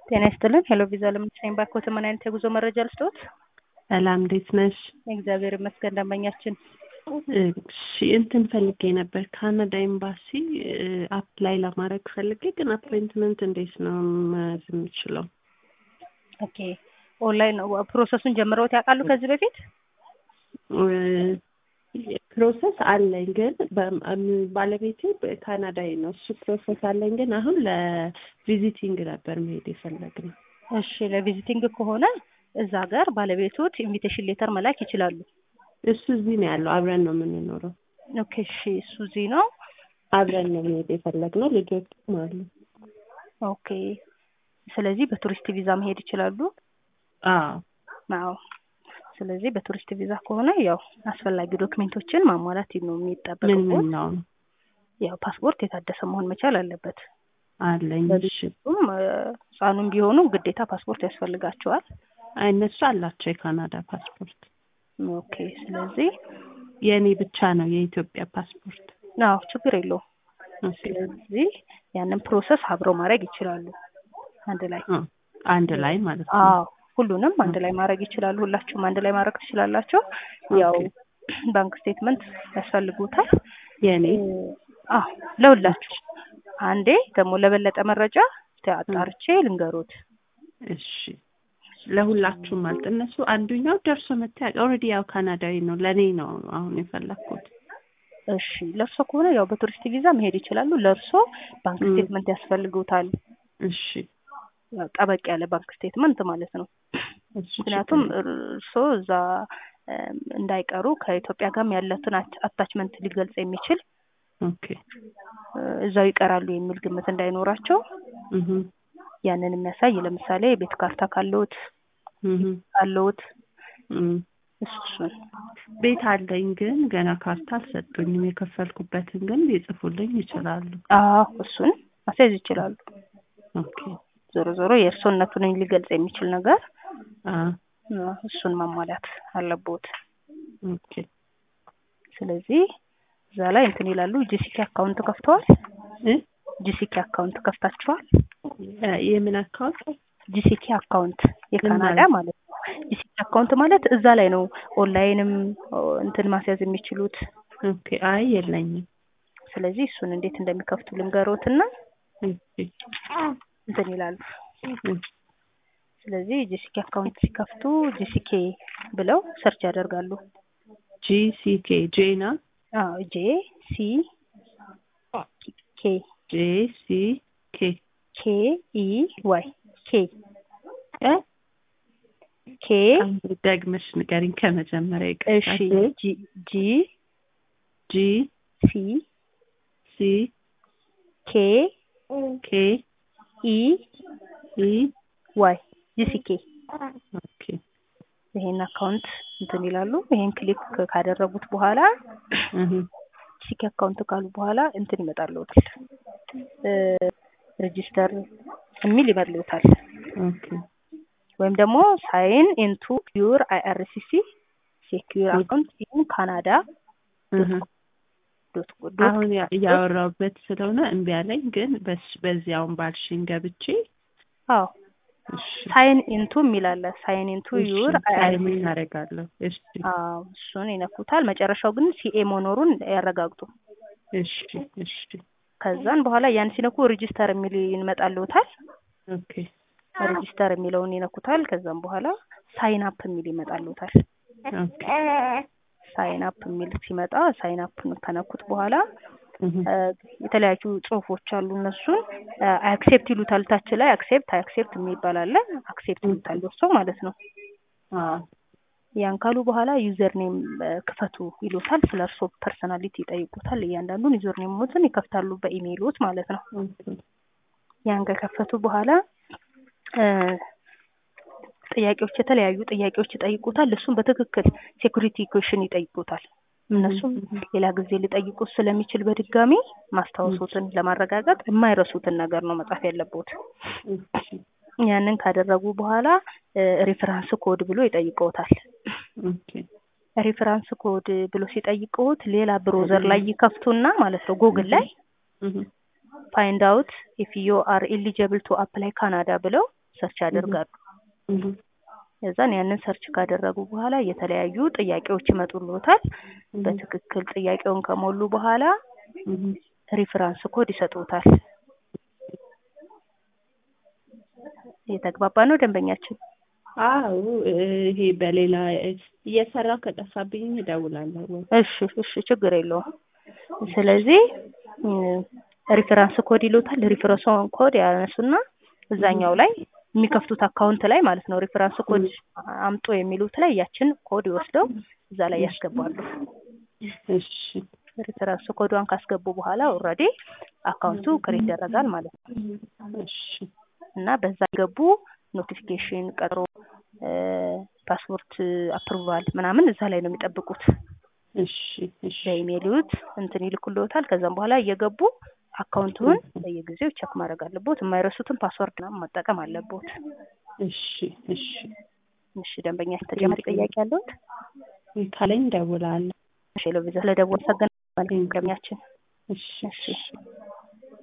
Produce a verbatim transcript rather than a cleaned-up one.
ጤና ይስጥልን። ሄሎ ቪዛ ለምትሰኝ ባኮት ምን አይነት የጉዞ መረጃ ልስጥዎት? ሰላም እንዴት ነሽ? እግዚአብሔር ይመስገን። ደንበኛችን እሺ እንትን ፈልጌ ነበር ካናዳ ኤምባሲ አፕላይ ለማድረግ ፈልጌ፣ ግን አፖይንትመንት እንዴት ነው መያዝ የምችለው? ኦኬ ኦንላይን ፕሮሰሱን ጀምረውት ያውቃሉ ከዚህ በፊት? ፕሮሰስ አለኝ፣ ግን ባለቤቴ ካናዳዊ ነው። እሱ ፕሮሰስ አለኝ፣ ግን አሁን ለቪዚቲንግ ነበር መሄድ የፈለግነው። እሺ ለቪዚቲንግ ከሆነ እዛ ሀገር ባለቤቶት ኢንቪቴሽን ሌተር መላክ ይችላሉ። እሱ እዚህ ነው ያለው፣ አብረን ነው የምንኖረው። ኦኬ እሺ፣ እሱ እዚህ ነው፣ አብረን ነው መሄድ የፈለግነው። ልጆችም አሉ። ኦኬ ስለዚህ በቱሪስት ቪዛ መሄድ ይችላሉ? አዎ አዎ። ስለዚህ በቱሪስት ቪዛ ከሆነ ያው አስፈላጊ ዶክመንቶችን ማሟላት ነው የሚጠበቀው። ምን ምን ነው? ያው ፓስፖርት የታደሰ መሆን መቻል አለበት። አለኝ። እሺ ለልጆቹም ህጻኑም ቢሆኑ ግዴታ ፓስፖርት ያስፈልጋቸዋል። አይ እነሱ አላቸው የካናዳ ፓስፖርት። ኦኬ ስለዚህ የኔ ብቻ ነው የኢትዮጵያ ፓስፖርት። አዎ ችግር የለውም። ስለዚህ ያንን ፕሮሰስ አብረው ማድረግ ይችላሉ አንድ ላይ አንድ ላይ ማለት ነው። አዎ ሁሉንም አንድ ላይ ማድረግ ይችላሉ። ሁላችሁም አንድ ላይ ማድረግ ትችላላችሁ። ያው ባንክ ስቴትመንት ያስፈልጉታል የኔ። አዎ ለሁላችሁ። አንዴ ደግሞ ለበለጠ መረጃ አጣርቼ ልንገሮት። እሺ ለሁላችሁም ማለት እነሱ አንዱኛው ደርሶ መጥተው ኦልሬዲ ያው ካናዳዊ ነው፣ ለኔ ነው አሁን የፈለኩት። እሺ ለርሶ ከሆነ ያው በቱሪስት ቪዛ መሄድ ይችላሉ። ለርሶ ባንክ ስቴትመንት ያስፈልጉታል። እሺ ያው ጠበቅ ያለ ባንክ ስቴትመንት ማለት ነው። ምክንያቱም እርሶ እዛ እንዳይቀሩ ከኢትዮጵያ ጋርም ያለውን አታችመንት ሊገልጽ የሚችል ኦኬ እዛው ይቀራሉ የሚል ግምት እንዳይኖራቸው እህ ያንን የሚያሳይ ለምሳሌ ቤት ካርታ ካለዎት ካለዎት እሱን ቤት አለኝ፣ ግን ገና ካርታ አልሰጡኝም። የከፈልኩበትን ግን ሊጽፉልኝ ይችላሉ። አዎ እሱን ማሳየት ይችላሉ። ኦኬ ዞሮ ዞሮ የእርሶነቱን ሊገልጽ የሚችል ነገር አዎ እሱን ማሟላት አለቦት። ኦኬ ስለዚህ እዛ ላይ እንትን ይላሉ። ጂሲኬ አካውንት ከፍተዋል? እ ጂሲኬ አካውንት ከፍታችኋል? የምን አካውንት? ጂሲኬ አካውንት የካናዳ ማለት ነው። ጂሲኬ አካውንት ማለት እዛ ላይ ነው ኦንላይንም እንትን ማስያዝ የሚችሉት። ኦኬ አይ የለኝም። ስለዚህ እሱን እንዴት እንደሚከፍቱ ልንገሮትና እሺ እንትን ይላሉ። ስለዚህ ጂሲኬ አካውንት ሲከፍቱ ጂሲኬ ብለው ሰርች ያደርጋሉ። ጂሲኬ ጄና? አዎ ጄ ሲ ኬ ጄ ሲ ኬ ኬ ኢ ዋይ ኬ እ ኬ ደግመሽ ንገሪኝ ከመጀመሪያ ይቀር። እሺ ጂ ጂ ጂ ሲ ሲ ኬ ኬ ኢ ኢ ዋይ ጂሲኬ። ኦኬ ይሄን አካውንት እንትን ይላሉ። ይሄን ክሊክ ካደረጉት በኋላ እህ ጂሲኬ አካውንት ካሉ በኋላ እንትን ይመጣልዎታል። ሬጂስተር የሚል ይመጣልዎታል። ኦኬ ወይም ደግሞ ሳይን ኢንቱ ዩር አይአርሲሲ ሴኩር አካውንት ኢን ካናዳ ዶት ኮም። አሁን ያወራሁበት ስለሆነ እምቢ አለኝ፣ ግን በዚያውን ባልሽኝ ገብቼ አዎ ሳይን ኢንቱ የሚል አለ። ሳይን ኢንቱ ዩር አይአርሲሲ አደርጋለሁ። እሺ አዎ እሱን ይነኩታል። መጨረሻው ግን ሲኤ መኖሩን ያረጋግጡ። እሺ እሺ ከዛን በኋላ ያን ሲነኩ ሬጂስተር የሚል ይመጣልዎታል። ኦኬ ሬጂስተር የሚለውን ይነኩታል። ከዛም በኋላ ሳይን አፕ የሚል ይመጣልዎታል። ኦኬ ሳይን አፕ የሚል ሲመጣ ሳይን አፕ ከነኩት በኋላ የተለያዩ ጽሁፎች አሉ። እነሱን አክሴፕት ይሉታል። ታች ላይ አክሴፕት አክሴፕት የሚባል አለ። አክሴፕት ይሉታል እርሶ ማለት ነው። አዎ ያን ካሉ በኋላ ዩዘር ኔም ክፈቱ ይሉታል። ስለርሶ ፐርሰናሊቲ ይጠይቁታል። እያንዳንዱን ዩዘር ኔሞችን ይከፍታሉ በኢሜይሎት ማለት ነው። ያን ከከፈቱ በኋላ ጥያቄዎች የተለያዩ ጥያቄዎች ይጠይቁታል። እሱም በትክክል ሴኩሪቲ ኩዌሽን ይጠይቁታል። እነሱም ሌላ ጊዜ ሊጠይቁት ስለሚችል በድጋሚ ማስታወሱትን ለማረጋገጥ የማይረሱትን ነገር ነው መጻፍ ያለበት። ያንን ካደረጉ በኋላ ሪፈረንስ ኮድ ብሎ ይጠይቀውታል። ኦኬ ሪፈረንስ ኮድ ብሎ ሲጠይቁት ሌላ ብሮዘር ላይ ይከፍቱና ማለት ነው ጉግል ላይ find out if you are eligible to apply Canada ብለው ሰርች ያደርጋሉ። እህ የዛን ያንን ሰርች ካደረጉ በኋላ የተለያዩ ጥያቄዎች ይመጡልዎታል። በትክክል ጥያቄውን ከሞሉ በኋላ እህ ሪፈራንስ ኮድ ይሰጡታል። የተግባባ ነው ደንበኛችን? አዎ ይሄ በሌላ እየሰራሁ ከጠፋብኝ እደውላለሁ። እሺ እሺ ችግር የለውም። ስለዚህ ሪፈራንስ ኮድ ይሉታል። ሪፈራንስ ኮድ ያነሱና እዛኛው ላይ የሚከፍቱት አካውንት ላይ ማለት ነው ሪፈራንስ ኮድ አምጡ የሚሉት ላይ ያችን ኮድ ይወስደው እዛ ላይ ያስገባሉ። እሺ ሪፈራንስ ኮዷን ካስገቡ በኋላ ኦልሬዲ አካውንቱ ክሬት ይደረጋል ማለት ነው። እሺ እና በዛ ገቡ ኖቲፊኬሽን ቀጥሮ ፓስፖርት አፕሩቫል ምናምን እዛ ላይ ነው የሚጠብቁት። እሺ እሺ በኢሜይሉት እንትን ይልኩልዎታል። ከዛም በኋላ እየገቡ አካውንቱን በየጊዜው ቼክ ማድረግ አለቦት። የማይረሱትን ፓስወርድ ነው መጠቀም አለቦት። እሺ እሺ እሺ ደንበኛ ተጨማሪ ጥያቄ አለዎት? ካለኝ እደውላለሁ። እሺ ለቪዛ ለደወል ሰገን ማለት ነው። እሺ እሺ